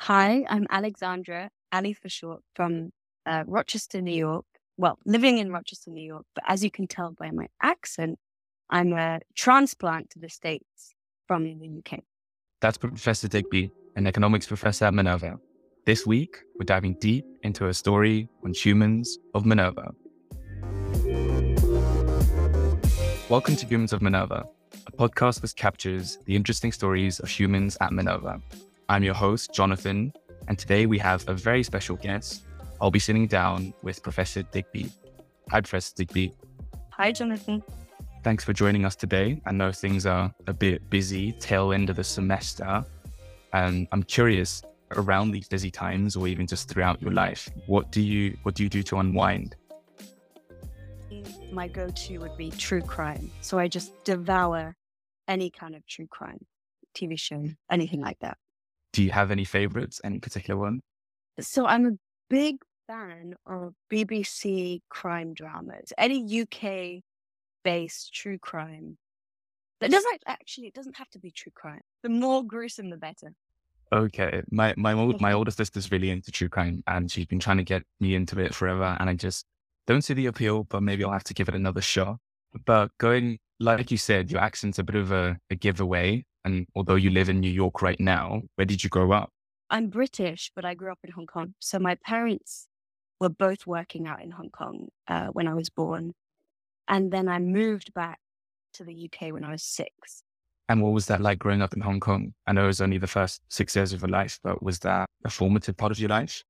Hi, I'm Alexandra, Ali for short, from Rochester, New York. Well, living in Rochester, New York, but as you can tell by my accent, I'm a transplant to the States from the UK. That's Professor Digby, an economics professor at Minerva. This week, we're diving deep into a story on humans of Minerva. Welcome to Humans of Minerva, a podcast which captures the interesting stories of humans at Minerva. I'm your host, Jonathan, and today we have a very special guest. I'll be sitting down with Professor Digby. Hi, Professor Digby. Hi, Jonathan. Thanks for joining us today. I know things are a bit busy, tail end of the semester, and I'm curious, around these busy times or even just throughout your life, what do you do to unwind? My go-to would be true crime. So I just devour any kind of true crime, TV show, anything like that. Do you have any favorites, any particular one? So I'm a big fan of BBC crime dramas, any UK-based true crime. It doesn't have to be true crime. The more gruesome, the better. Okay, my older sister's really into true crime, and she's been trying to get me into it forever, and I just don't see the appeal, but maybe I'll have to give it another shot. But going, like you said, your accent's a bit of a giveaway, and although you live in New York right now, where did you grow up? I'm British, but I grew up in Hong Kong. So my parents were both working out in Hong Kong when I was born. And then I moved back to the UK when I was 6. And what was that like growing up in Hong Kong? I know it was only the first 6 years of your life, but was that a formative part of your life?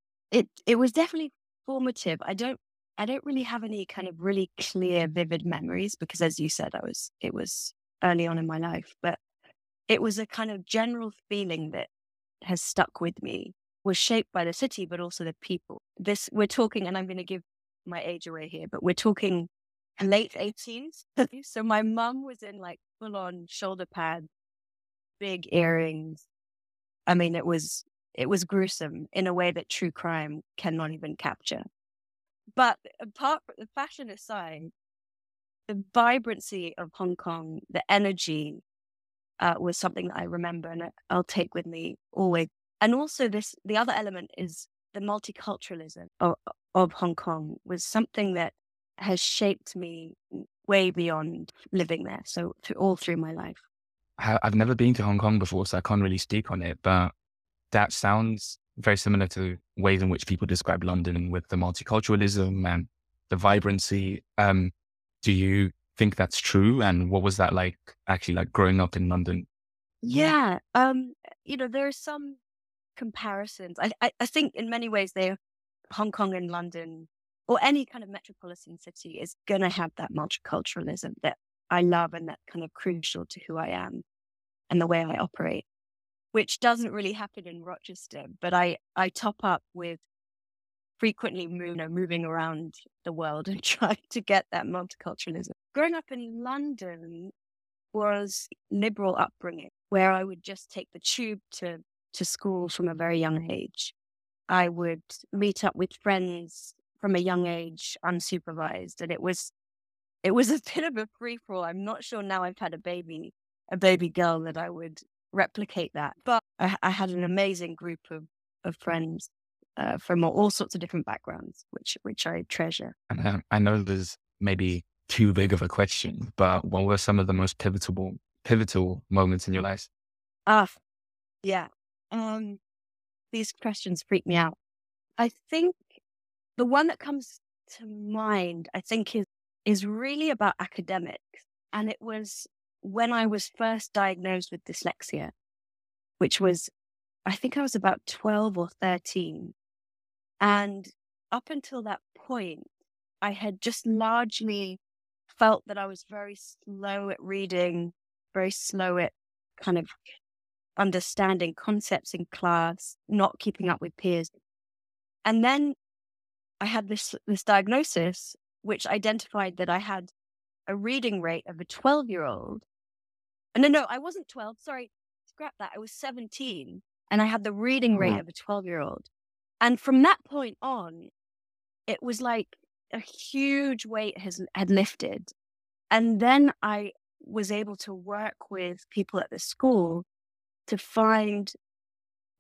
It was definitely formative. I don't really have any kind of really clear, vivid memories because, as you said, it was early on in my life. But it was a kind of general feeling that has stuck with me, was shaped by the city, but also the people. We're talking, and I'm going to give my age away here, but we're talking late 18s. So my mum was in like full on shoulder pads, big earrings. I mean, it was gruesome in a way that true crime cannot even capture. But apart from the fashion aside, the vibrancy of Hong Kong, the energy, was something that I remember and I'll take with me always. And also the other element is the multiculturalism of Hong Kong was something that has shaped me way beyond living there. So all through my life. I've never been to Hong Kong before, so I can't really speak on it, but that sounds very similar to ways in which people describe London with the multiculturalism and the vibrancy. Do you think that's true? And what was that like actually like growing up in London? Yeah. There are some comparisons. I think in many ways Hong Kong and London or any kind of metropolitan city is going to have that multiculturalism that I love and that's kind of crucial to who I am and the way I operate, which doesn't really happen in Rochester, but I top up with frequently moving around the world and trying to get that multiculturalism. Growing up in London was liberal upbringing, where I would just take the tube to school from a very young age. I would meet up with friends from a young age, unsupervised, and it was a bit of a free for all. I'm not sure now I've had a baby girl that I would replicate that, but I had an amazing group of friends from all sorts of different backgrounds, which I treasure. And I know there's maybe too big of a question, but what were some of the most pivotal moments in your life? Yeah. These questions freak me out. I think the one that comes to mind, I think, is really about academics. And it was when I was first diagnosed with dyslexia, which was, I think I was about 12 or 13. And up until that point, I had just largely felt that I was very slow at reading, very slow at kind of understanding concepts in class, not keeping up with peers. And then I had this diagnosis, which identified that I had a reading rate of a 12-year-old. No, I wasn't 12. Sorry, scrap that. I was 17, and I had the reading rate of a 12-year-old. And from that point on, it was like a huge weight had lifted. And then I was able to work with people at the school to find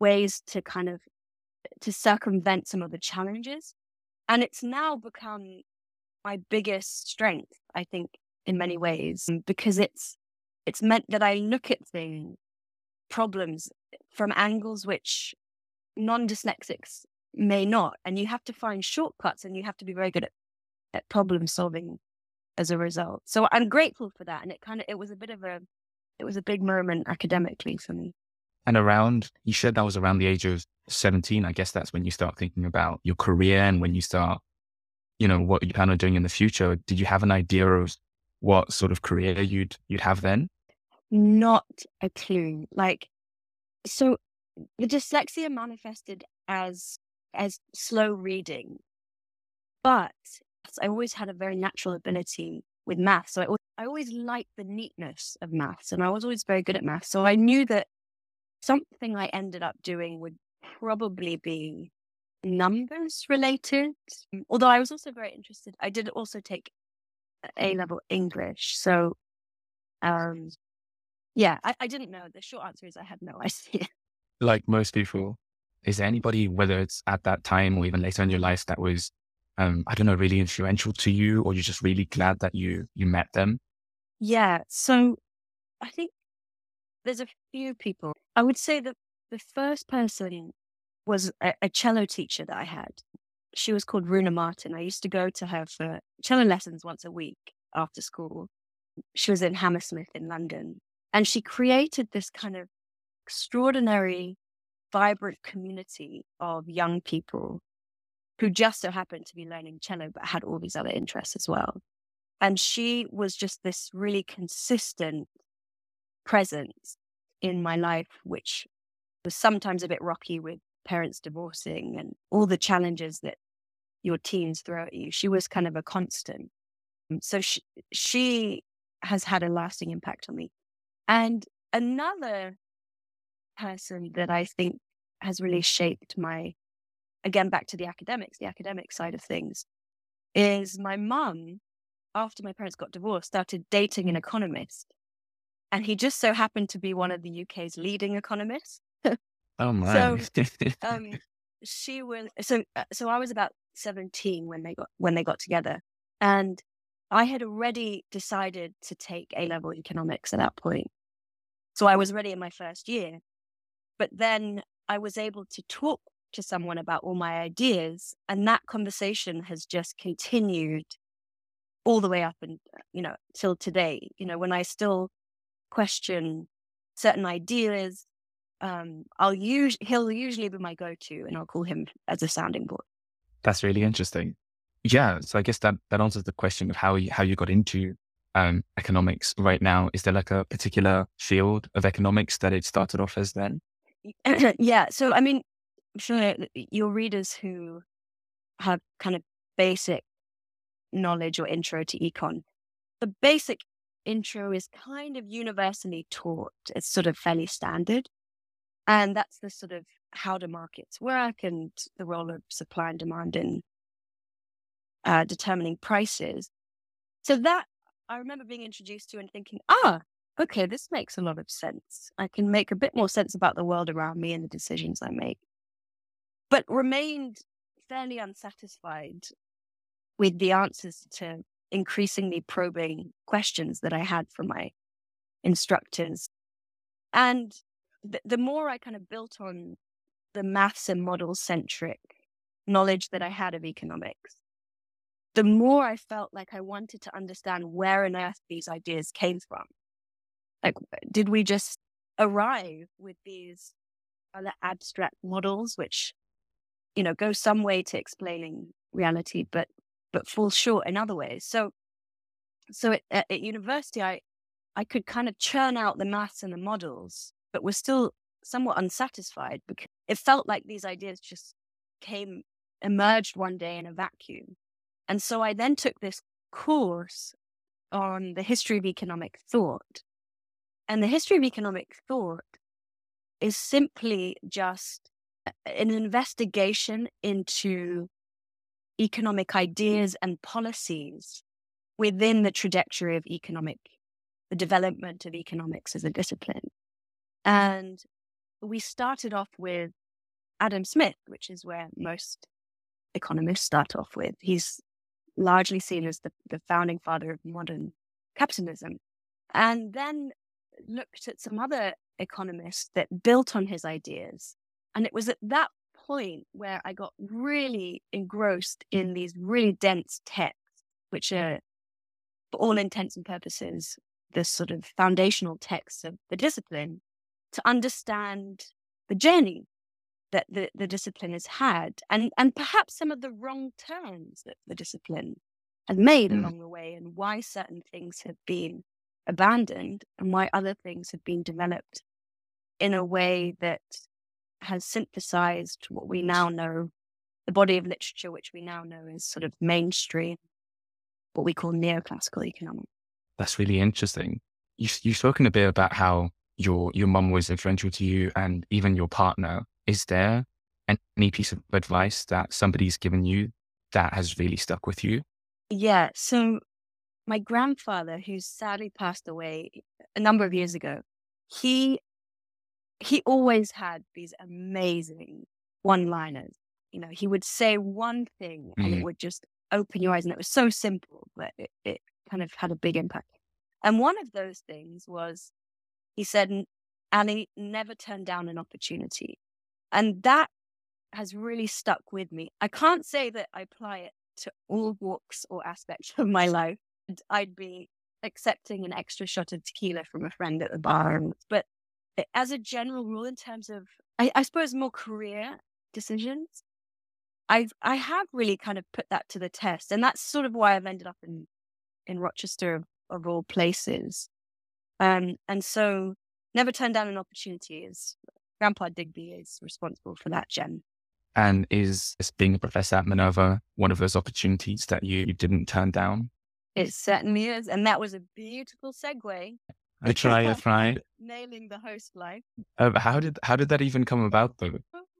ways to kind of to circumvent some of the challenges. And it's now become my biggest strength, I think, in many ways, because it's meant that I look at problems from angles which non-dyslexics may not. And you have to find shortcuts, and you have to be very good at problem solving as a result. So I'm grateful for that. And it was a big moment academically for me. And you said that was around the age of 17. I guess that's when you start thinking about your career and when you start, what you plan on doing in the future. Did you have an idea of what sort of career you'd have then? Not a clue. So the dyslexia manifested as slow reading, but I always had a very natural ability with math. So I always liked the neatness of maths, and I was always very good at math. So I knew that something I ended up doing would probably be numbers related. Although I was also very interested. I did also take A-level English. So, yeah, I didn't know. The short answer is I had no idea. Like most people, is there anybody, whether it's at that time or even later in your life, that was, I don't know, really influential to you, or you're just really glad that you met them? Yeah. So I think there's a few people. I would say that the first person was a cello teacher that I had. She was called Runa Martin. I used to go to her for cello lessons once a week after school. She was in Hammersmith in London. And she created this kind of extraordinary, vibrant community of young people who just so happened to be learning cello, but had all these other interests as well. And she was just this really consistent presence in my life, which was sometimes a bit rocky with parents divorcing and all the challenges that your teens throw at you. She was kind of a constant. So she has had a lasting impact on me. And another person that I think has really shaped again, back to the academic side of things, is my mum, after my parents got divorced, started dating an economist. And he just so happened to be one of the UK's leading economists. Oh my. So so I was about 17 when they got together. And I had already decided to take A-level economics at that point. So I was ready in my first year. But then I was able to talk to someone about all my ideas. And that conversation has just continued all the way up and, till today. When I still question certain ideas, he'll usually be my go-to, and I'll call him as a sounding board. That's really interesting. Yeah. So I guess that answers the question of how you got into economics right now. Is there like a particular field of economics that it started off as then? Yeah. So, I mean, I'm sure your readers who have kind of basic knowledge or intro to econ, the basic intro is kind of universally taught. It's sort of fairly standard. And that's the sort of how do markets work and the role of supply and demand in determining prices. So that I remember being introduced to and thinking, okay, this makes a lot of sense. I can make a bit more sense about the world around me and the decisions I make. But remained fairly unsatisfied with the answers to increasingly probing questions that I had from my instructors. And the more I kind of built on the maths and model-centric knowledge that I had of economics, the more I felt like I wanted to understand where on earth these ideas came from. Like, did we just arrive with these other abstract models, which, go some way to explaining reality, but fall short in other ways? So at university, I could kind of churn out the maths and the models, but was still somewhat unsatisfied because it felt like these ideas just emerged one day in a vacuum. And so I then took this course on the history of economic thought. And the history of economic thought is simply just an investigation into economic ideas and policies within the trajectory of the development of economics as a discipline. And we started off with Adam Smith, which is where most economists start off with. He's largely seen as the founding father of modern capitalism. And then looked at some other economists that built on his ideas. And it was at that point where I got really engrossed in these really dense texts, which are, for all intents and purposes, the sort of foundational texts of the discipline, to understand the journey that the discipline has had, and perhaps some of the wrong turns that the discipline has made along the way, and why certain things have been abandoned and why other things have been developed in a way that has synthesized what we now know, the body of literature which we now know is sort of mainstream, what we call neoclassical economics. That's really interesting. You've spoken a bit about how your mum was influential to you and even your partner. Is there any piece of advice that somebody's given you that has really stuck with you? Yeah. So my grandfather, who sadly passed away a number of years ago, he always had these amazing one-liners. You know, he would say one thing and it would just open your eyes, and it was so simple, but it kind of had a big impact. And one of those things was, he said, "Annie, never turn down an opportunity." And that has really stuck with me. I can't say that I apply it to all walks or aspects of my life. I'd be accepting an extra shot of tequila from a friend at the bar. But as a general rule, in terms of, I suppose, more career decisions, I have really kind of put that to the test. And that's sort of why I've ended up in Rochester, of all places. And so never turn down an opportunity is, Grandpa Digby is responsible for that, Jen. And is being a professor at Minerva one of those opportunities that you didn't turn down? It certainly is. And that was a beautiful segue. I try. Nailing the host life. How did that even come about, though?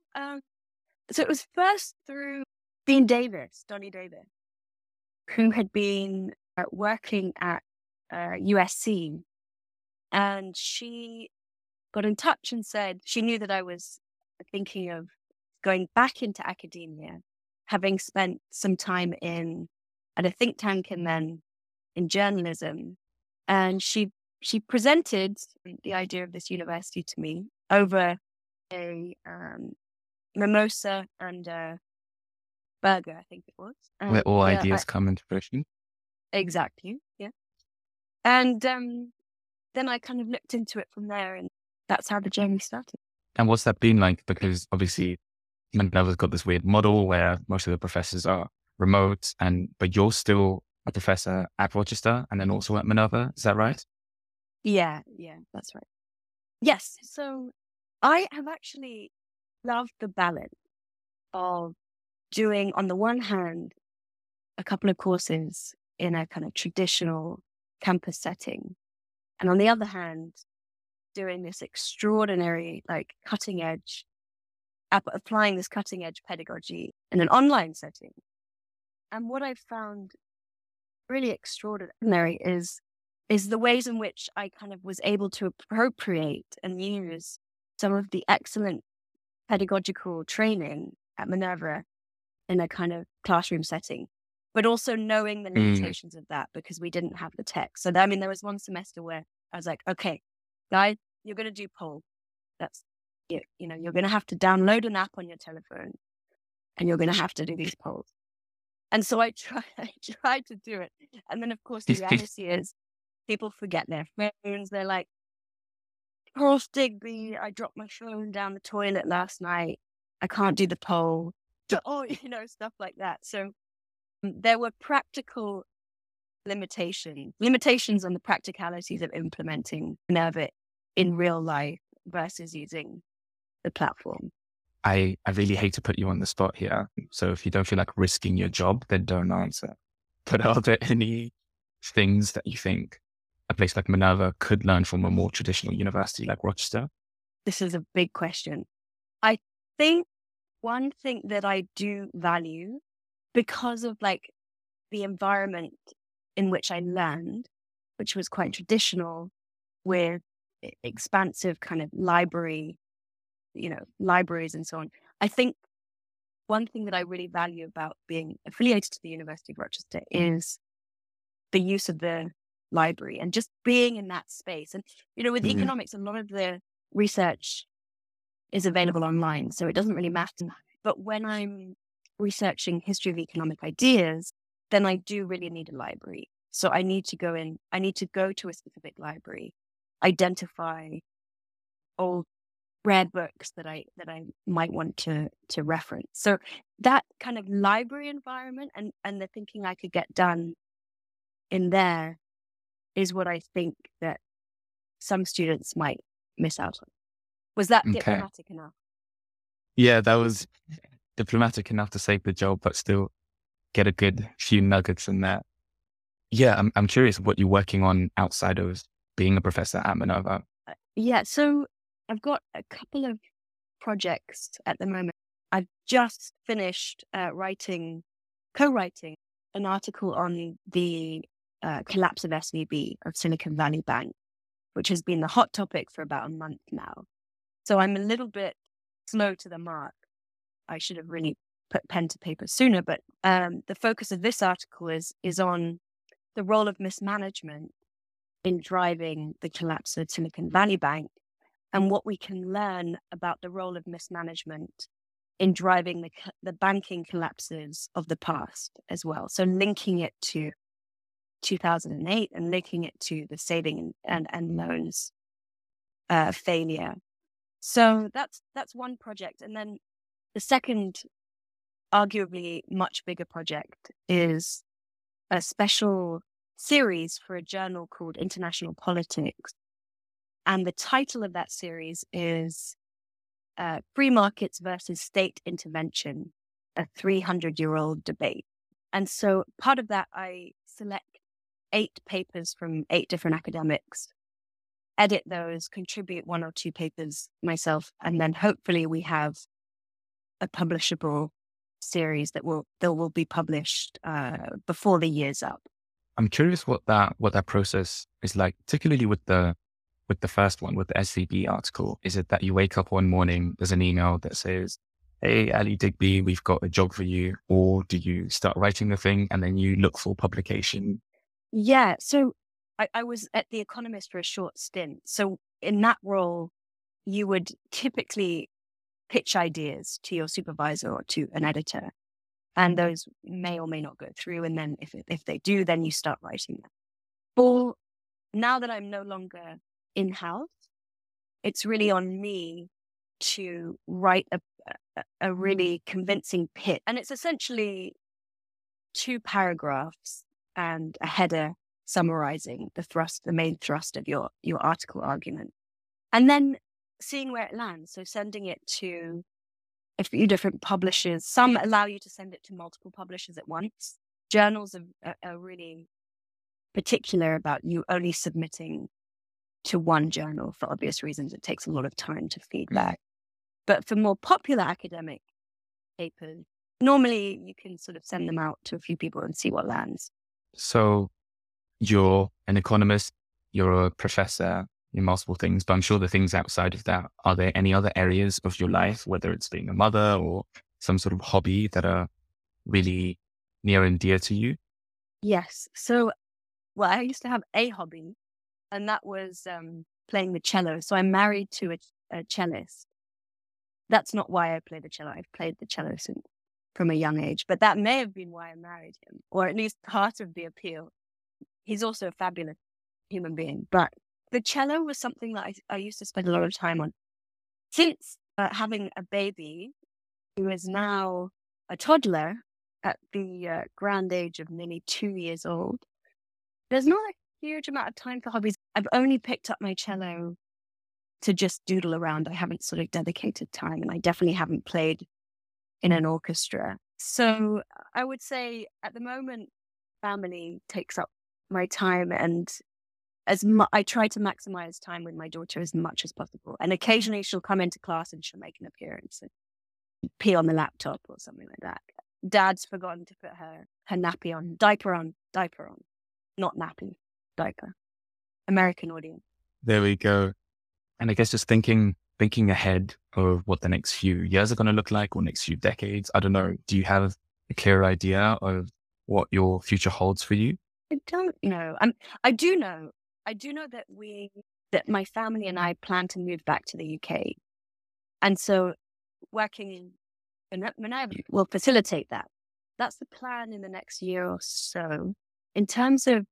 So it was first through Donnie Davis, who had been working at USC. And she got in touch and said she knew that I was thinking of going back into academia, having spent some time at a think tank and then in journalism. And she presented the idea of this university to me over a mimosa and a burger, I think it was. Where all ideas come into fruition. Exactly, yeah. And then I kind of looked into it from there, and that's how the journey started. And what's that been like? Because obviously Minerva's got this weird model where most of the professors are remote, but you're still a professor at Rochester and then also at Minerva. Is that right? Yeah, that's right. Yes. So I have actually loved the balance of doing, on the one hand, a couple of courses in a kind of traditional campus setting, and on the other hand, doing this extraordinary, like, cutting edge, applying this cutting edge pedagogy in an online setting. And what I've found really extraordinary is the ways in which I kind of was able to appropriate and use some of the excellent pedagogical training at Minerva in a kind of classroom setting, but also knowing the limitations of that because we didn't have the tech. So there was one semester where I was like, okay, guys, you're going to do poll. That's, you're going to have to download an app on your telephone and you're going to have to do these polls. And so I tried to do it. And then, of course, the reality is people forget their phones. They're like, Prof. Digby, I dropped my phone down the toilet last night. I can't do the poll. Or, stuff like that. So there were practical limitations on the practicalities of implementing Minerva in real life versus using the platform. I really hate to put you on the spot here. So if you don't feel like risking your job, then don't answer. But are there any things that you think a place like Minerva could learn from a more traditional university like Rochester? This is a big question. I think one thing that I do value, because of like the environment in which I learned, which was quite traditional with expansive kind of library libraries and so on. I think one thing that I really value about being affiliated to the University of Rochester is the use of the library and just being in that space. And, with economics, a lot of the research is available online, so it doesn't really matter. But when I'm researching history of economic ideas, then I do really need a library. So I need to go to a specific library, identify old rare books that I might want to reference. So that kind of library environment and the thinking I could get done in there is what I think that some students might miss out on. Was that diplomatic enough? Yeah, that was diplomatic enough to save the job, but still get a good few nuggets in there. Yeah, I'm curious what you're working on outside of being a professor at Minerva. Yeah, so I've got a couple of projects at the moment. I've just finished co-writing an article on the collapse of SVB, of Silicon Valley Bank, which has been the hot topic for about a month now. So I'm a little bit slow to the mark. I should have really put pen to paper sooner, but the focus of this article is on the role of mismanagement in driving the collapse of Silicon Valley Bank and what we can learn about the role of mismanagement in driving the banking collapses of the past as well. So linking it to 2008 and linking it to the saving and loans failure. So that's one project. And then the second, arguably much bigger project is a special series for a journal called International Politics. And the title of that series is Free Markets versus State Intervention, a 300-year-old debate. And so part of that, I select 8 papers from 8 different academics, edit those, contribute 1 or 2 papers myself, and then hopefully we have a publishable series that will be published before the year's up. I'm curious what that process is like, particularly with the first one, with the SVB article. Is it that you wake up one morning, there's an email that says, "Hey, Ali Digby, we've got a job for you," or do you start writing the thing and then you look for publication? Yeah, so I was at The Economist for a short stint. So in that role, you would typically pitch ideas to your supervisor or to an editor, and those may or may not go through. And then if they do, then you start writing them. For now that I'm no longer in-house, it's really on me to write a really convincing pitch. And it's essentially 2 paragraphs and a header summarizing the main thrust of your article argument. And then seeing where it lands. So sending it to a few different publishers. Some allow you to send it to multiple publishers at once. Journals are really particular about you only submitting to one journal for obvious reasons. It takes a lot of time to feedback. But for more popular academic papers, normally you can sort of send them out to a few people and see what lands. So you're an economist, you're a professor in multiple things, but I'm sure the things outside of that, are there any other areas of your life, whether it's being a mother or some sort of hobby, that are really near and dear to you? Yes. So, I used to have a hobby, and that was playing the cello. So I'm married to a cellist. That's not why I play the cello. I've played the cello from a young age, but that may have been why I married him, or at least part of the appeal. He's also a fabulous human being, but the cello was something that I used to spend a lot of time on. Since having a baby, who is now a toddler at the grand age of nearly 2 years old, there's not a huge amount of time for hobbies. I've only picked up my cello to just doodle around. I haven't sort of dedicated time, and I definitely haven't played in an orchestra. So I would say at the moment, family takes up my time, and I try to maximize time with my daughter as much as possible. And occasionally she'll come into class and she'll make an appearance and pee on the laptop or something like that. Dad's forgotten to put her nappy on, diaper on, not nappy, diaper. American audience. There we go. And I guess just thinking thinking ahead of what the next few years are going to look like or next few decades? I don't know. Do you have a clear idea of what your future holds for you? I don't know. I do know. I do know that my family and I plan to move back to the UK. And so working in Minerva will facilitate that. That's the plan in the next year or so. In terms of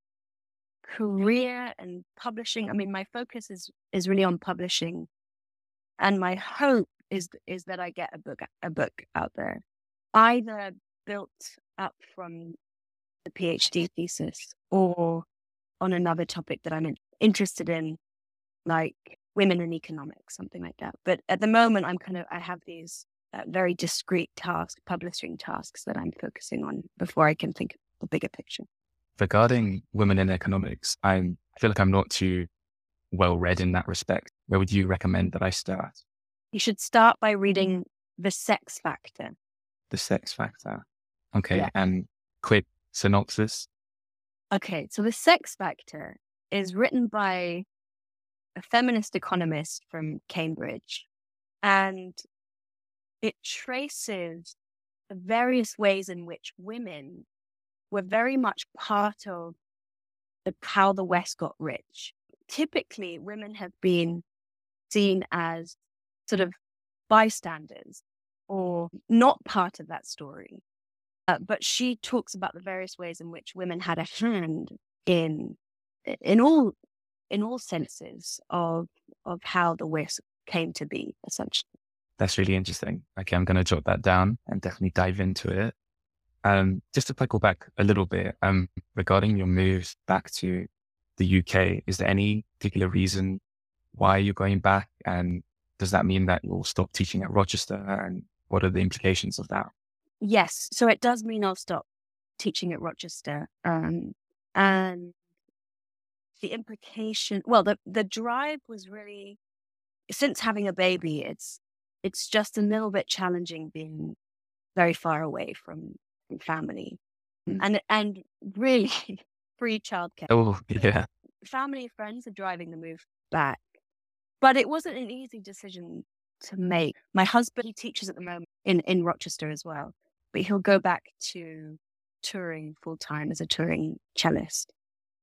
career and publishing, I mean, my focus is really on publishing. And my hope is that I get a book out there, either built up from the PhD thesis or on another topic that I'm interested in, like women in economics, something like that. But at the moment, I have these very discrete publishing tasks that I'm focusing on before I can think of the bigger picture. Regarding women in economics, I feel like I'm not too well read in that respect. Where would you recommend that I start? You should start by reading The Sex Factor. The Sex Factor. Okay. Yeah. And quick synopsis. Okay. So The Sex Factor is written by a feminist economist from Cambridge, and it traces the various ways in which women were very much part of how the West got rich. Typically, women have been seen as sort of bystanders or not part of that story. But she talks about the various ways in which women had a hand in all senses of how the West came to be, essentially. That's really interesting. Okay, I'm going to jot that down and definitely dive into it. Just to cycle back a little bit, regarding your move back to the UK, is there any particular reason why you're going back? And does that mean that you'll stop teaching at Rochester? And what are the implications of that? Yes. So it does mean I'll stop teaching at Rochester. And the implication, well, the drive was really, since having a baby, it's just a little bit challenging being very far away from family and really free childcare. Oh, yeah. Family and friends are driving the move back, but it wasn't an easy decision to make. My husband, he teaches at the moment in Rochester as well, but he'll go back to touring full time as a touring cellist,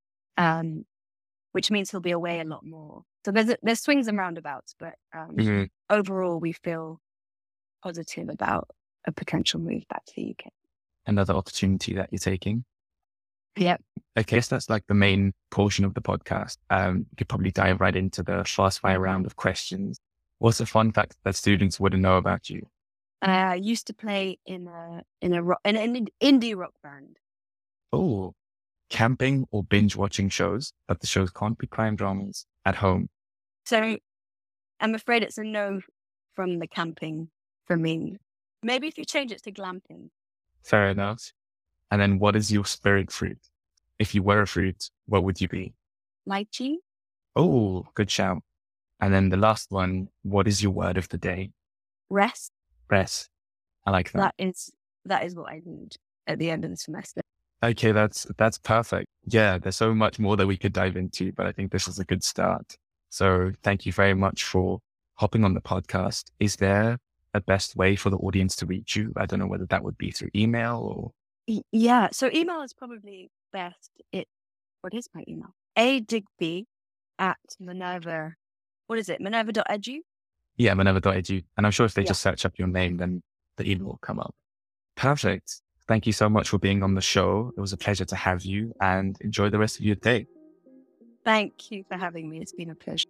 which means he'll be away a lot more. So there's swings and roundabouts, but overall we feel positive about a potential move back to the UK. Another opportunity that you're taking. Yep. Okay, I guess that's like the main portion of the podcast. You could probably dive right into the fast fire round of questions. What's a fun fact that students wouldn't know about you? I used to play in an indie rock band. Oh, camping or binge watching shows, but the shows can't be crime dramas at home. So I'm afraid it's a no from the camping for me. Maybe if you change it to glamping. Fair enough. And then what is your spirit fruit? If you were a fruit, what would you be? Lychee. Oh, good shout. And then the last one, what is your word of the day? Rest. Rest. I like that. That is what I need at the end of the semester. Okay, that's perfect. Yeah, there's so much more that we could dive into, but I think this is a good start. So thank you very much for hopping on the podcast. Is there a best way for the audience to reach you? I don't know whether that would be through email or... Yeah, so email is probably best. What is my email? adigby@Minerva. What is it? Minerva.edu? Yeah, Minerva.edu. And I'm sure if they just search up your name, then the email will come up. Perfect. Thank you so much for being on the show. It was a pleasure to have you, and enjoy the rest of your day. Thank you for having me. It's been a pleasure.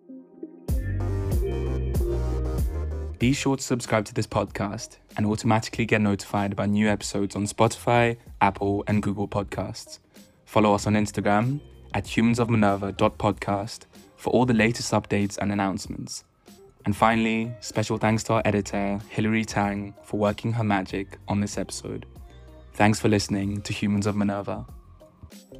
Be sure to subscribe to this podcast and automatically get notified about new episodes on Spotify, Apple, and Google Podcasts. Follow us on Instagram at humansofminerva.podcast for all the latest updates and announcements. And finally, special thanks to our editor, Hilary Tang, for working her magic on this episode. Thanks for listening to Humans of Minerva.